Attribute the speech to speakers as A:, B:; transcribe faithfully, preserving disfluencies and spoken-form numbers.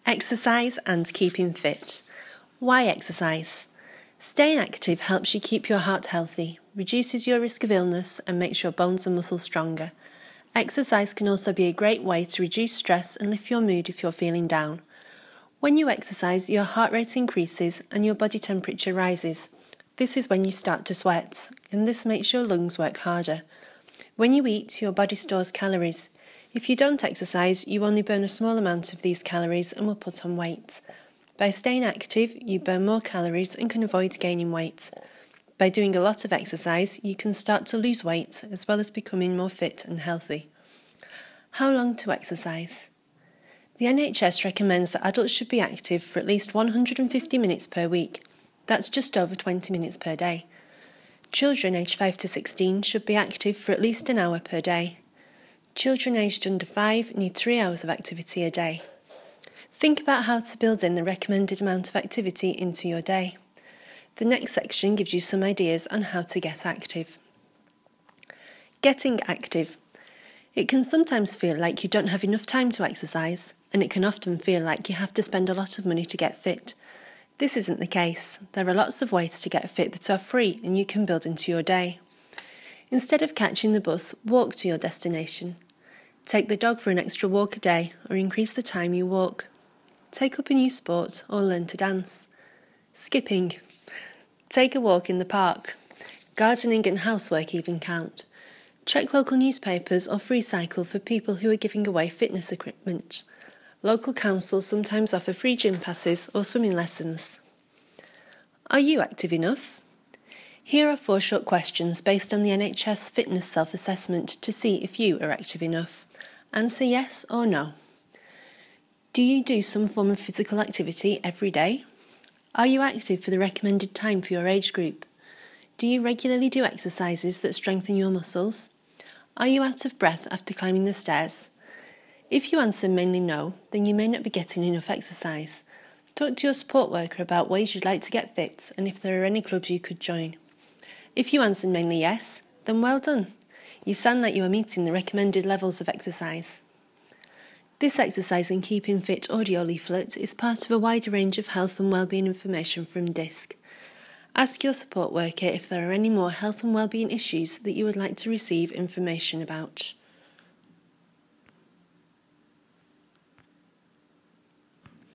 A: Exercise and keeping fit. Why exercise? Staying active helps you keep your heart healthy, reduces your risk of illness and makes your bones and muscles stronger. Exercise can also be a great way to reduce stress and lift your mood if you're feeling down. When you exercise, your heart rate increases and your body temperature rises. This is when you start to sweat, and this makes your lungs work harder. When you eat, your body stores calories. If you don't exercise, you only burn a small amount of these calories and will put on weight. By staying active, you burn more calories and can avoid gaining weight. By doing a lot of exercise, you can start to lose weight as well as becoming more fit and healthy. How long to exercise? The N H S recommends that adults should be active for at least one hundred fifty minutes per week. That's just over twenty minutes per day. Children aged five to sixteen should be active for at least an hour per day. Children aged under five need three hours of activity a day. Think about how to build in the recommended amount of activity into your day. The next section gives you some ideas on how to get active. Getting active. It can sometimes feel like you don't have enough time to exercise, and it can often feel like you have to spend a lot of money to get fit. This isn't the case. There are lots of ways to get fit that are free and you can build into your day. Instead of catching the bus, walk to your destination. Take the dog for an extra walk a day or increase the time you walk. Take up a new sport or learn to dance. Skipping. Take a walk in the park. Gardening and housework even count. Check local newspapers or free cycle for people who are giving away fitness equipment. Local councils sometimes offer free gym passes or swimming lessons. Are you active enough? Here are four short questions based on the N H S fitness self-assessment to see if you are active enough. Answer yes or no. Do you do some form of physical activity every day? Are you active for the recommended time for your age group? Do you regularly do exercises that strengthen your muscles? Are you out of breath after climbing the stairs? If you answer mainly no, then you may not be getting enough exercise. Talk to your support worker about ways you'd like to get fit and if there are any clubs you could join. If you answer mainly yes, then well done. You sound like you are meeting the recommended levels of exercise. This Exercise and Keeping Fit audio leaflet is part of a wider range of health and wellbeing information from DISC. Ask your support worker if there are any more health and wellbeing issues that you would like to receive information about.